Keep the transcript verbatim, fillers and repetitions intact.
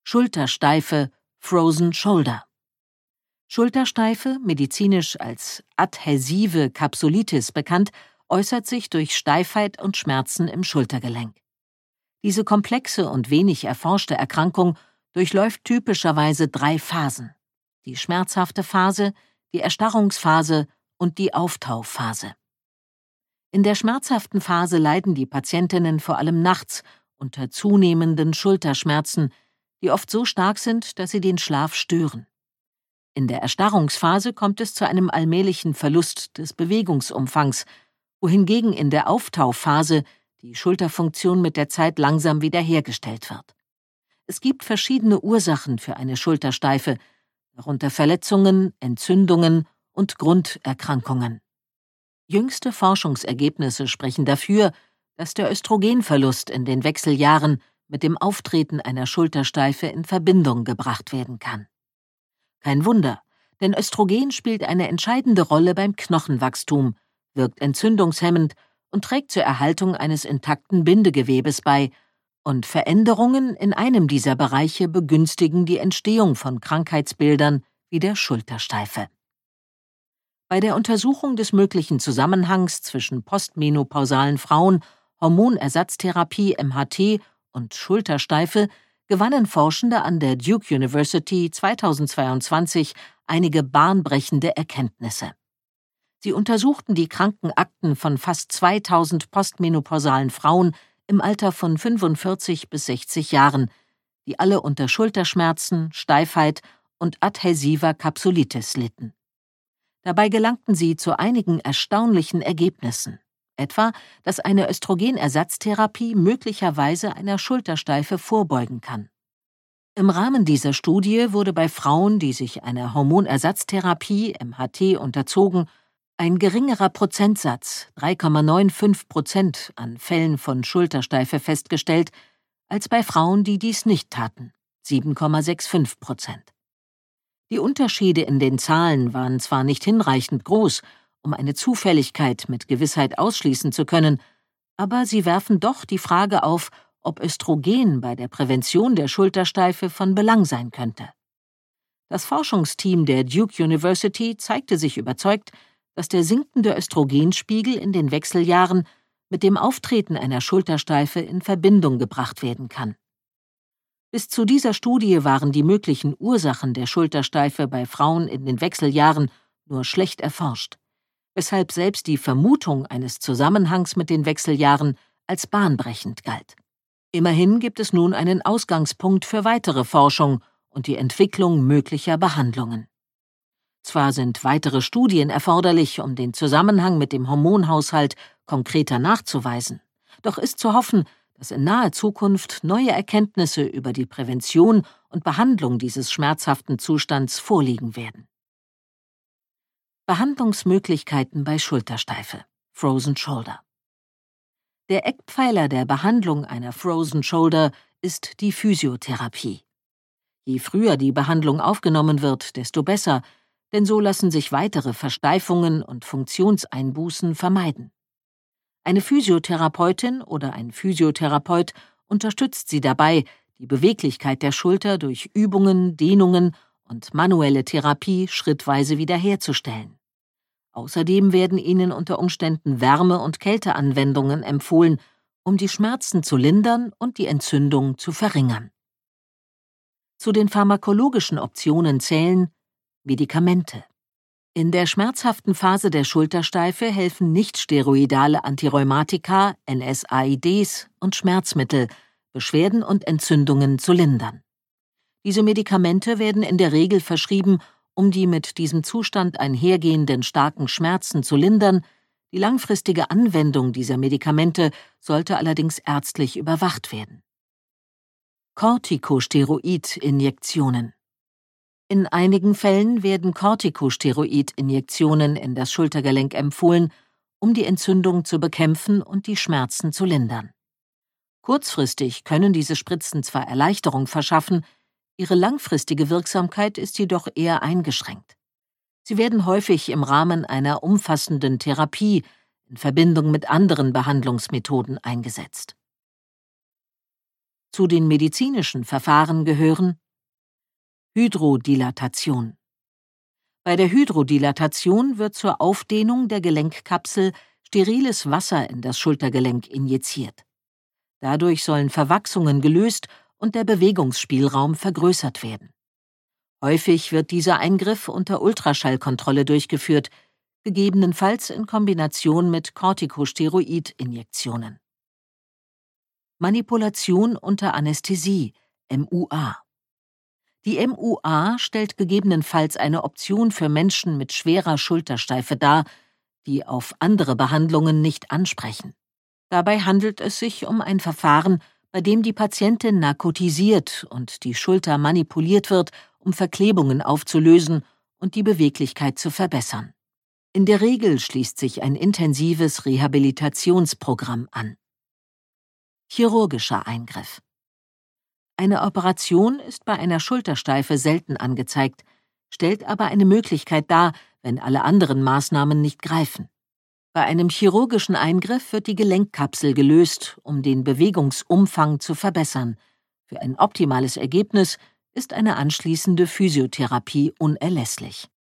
Schultersteife, Frozen Shoulder. Schultersteife, medizinisch als adhäsive Kapsulitis bekannt, äußert sich durch Steifheit und Schmerzen im Schultergelenk. Diese komplexe und wenig erforschte Erkrankung durchläuft typischerweise drei Phasen: die schmerzhafte Phase, die Erstarrungsphase und die Auftauphase. In der schmerzhaften Phase leiden die Patientinnen vor allem nachts unter zunehmenden Schulterschmerzen, die oft so stark sind, dass sie den Schlaf stören. In der Erstarrungsphase kommt es zu einem allmählichen Verlust des Bewegungsumfangs, wohingegen in der Auftauphase die Schulterfunktion mit der Zeit langsam wiederhergestellt wird. Es gibt verschiedene Ursachen für eine Schultersteife, darunter Verletzungen, Entzündungen und Grunderkrankungen. Jüngste Forschungsergebnisse sprechen dafür, dass der Östrogenverlust in den Wechseljahren mit dem Auftreten einer Schultersteife in Verbindung gebracht werden kann. Kein Wunder, denn Östrogen spielt eine entscheidende Rolle beim Knochenwachstum, wirkt entzündungshemmend und trägt zur Erhaltung eines intakten Bindegewebes bei, und Veränderungen in einem dieser Bereiche begünstigen die Entstehung von Krankheitsbildern wie der Schultersteife. Bei der Untersuchung des möglichen Zusammenhangs zwischen postmenopausalen Frauen, Hormonersatztherapie M H T und Schultersteife gewannen Forschende an der Duke University zweitausendzweiundzwanzig einige bahnbrechende Erkenntnisse. Sie untersuchten die Krankenakten von fast zweitausend postmenopausalen Frauen im Alter von fünfundvierzig bis sechzig Jahren, die alle unter Schulterschmerzen, Steifheit und adhäsiver Kapsulitis litten. Dabei gelangten sie zu einigen erstaunlichen Ergebnissen, etwa, dass eine Östrogenersatztherapie möglicherweise einer Schultersteife vorbeugen kann. Im Rahmen dieser Studie wurde bei Frauen, die sich einer Hormonersatztherapie M H T unterzogen, ein geringerer Prozentsatz, drei Komma fünfundneunzig Prozent, an Fällen von Schultersteife festgestellt, als bei Frauen, die dies nicht taten, sieben Komma fünfundsechzig Prozent. Die Unterschiede in den Zahlen waren zwar nicht hinreichend groß, um eine Zufälligkeit mit Gewissheit ausschließen zu können, aber sie werfen doch die Frage auf, ob Östrogen bei der Prävention der Schultersteife von Belang sein könnte. Das Forschungsteam der Duke University zeigte sich überzeugt, dass der sinkende Östrogenspiegel in den Wechseljahren mit dem Auftreten einer Schultersteife in Verbindung gebracht werden kann. Bis zu dieser Studie waren die möglichen Ursachen der Schultersteife bei Frauen in den Wechseljahren nur schlecht erforscht, weshalb selbst die Vermutung eines Zusammenhangs mit den Wechseljahren als bahnbrechend galt. Immerhin gibt es nun einen Ausgangspunkt für weitere Forschung und die Entwicklung möglicher Behandlungen. Zwar sind weitere Studien erforderlich, um den Zusammenhang mit dem Hormonhaushalt konkreter nachzuweisen, doch ist zu hoffen, dass in naher Zukunft neue Erkenntnisse über die Prävention und Behandlung dieses schmerzhaften Zustands vorliegen werden. Behandlungsmöglichkeiten bei Schultersteife, Frozen Shoulder. Der Eckpfeiler der Behandlung einer Frozen Shoulder ist die Physiotherapie. Je früher die Behandlung aufgenommen wird, desto besser, denn so lassen sich weitere Versteifungen und Funktionseinbußen vermeiden. Eine Physiotherapeutin oder ein Physiotherapeut unterstützt sie dabei, die Beweglichkeit der Schulter durch Übungen, Dehnungen und manuelle Therapie schrittweise wiederherzustellen. Außerdem werden ihnen unter Umständen Wärme- und Kälteanwendungen empfohlen, um die Schmerzen zu lindern und die Entzündung zu verringern. Zu den pharmakologischen Optionen zählen Medikamente. In der schmerzhaften Phase der Schultersteife helfen nichtsteroidale Antirheumatika, N S A I Ds und Schmerzmittel, Beschwerden und Entzündungen zu lindern. Diese Medikamente werden in der Regel verschrieben, um die mit diesem Zustand einhergehenden starken Schmerzen zu lindern. Die langfristige Anwendung dieser Medikamente sollte allerdings ärztlich überwacht werden. Corticosteroid-Injektionen. In einigen Fällen werden Corticosteroid-Injektionen in das Schultergelenk empfohlen, um die Entzündung zu bekämpfen und die Schmerzen zu lindern. Kurzfristig können diese Spritzen zwar Erleichterung verschaffen, ihre langfristige Wirksamkeit ist jedoch eher eingeschränkt. Sie werden häufig im Rahmen einer umfassenden Therapie in Verbindung mit anderen Behandlungsmethoden eingesetzt. Zu den medizinischen Verfahren gehören Hydrodilatation. Bei der Hydrodilatation wird zur Aufdehnung der Gelenkkapsel steriles Wasser in das Schultergelenk injiziert. Dadurch sollen Verwachsungen gelöst und der Bewegungsspielraum vergrößert werden. Häufig wird dieser Eingriff unter Ultraschallkontrolle durchgeführt, gegebenenfalls in Kombination mit Corticosteroid-Injektionen. Manipulation unter Anästhesie, M U A. Die M U A stellt gegebenenfalls eine Option für Menschen mit schwerer Schultersteife dar, die auf andere Behandlungen nicht ansprechen. Dabei handelt es sich um ein Verfahren, bei dem die Patientin narkotisiert und die Schulter manipuliert wird, um Verklebungen aufzulösen und die Beweglichkeit zu verbessern. In der Regel schließt sich ein intensives Rehabilitationsprogramm an. Chirurgischer Eingriff. Eine Operation ist bei einer Schultersteife selten angezeigt, stellt aber eine Möglichkeit dar, wenn alle anderen Maßnahmen nicht greifen. Bei einem chirurgischen Eingriff wird die Gelenkkapsel gelöst, um den Bewegungsumfang zu verbessern. Für ein optimales Ergebnis ist eine anschließende Physiotherapie unerlässlich.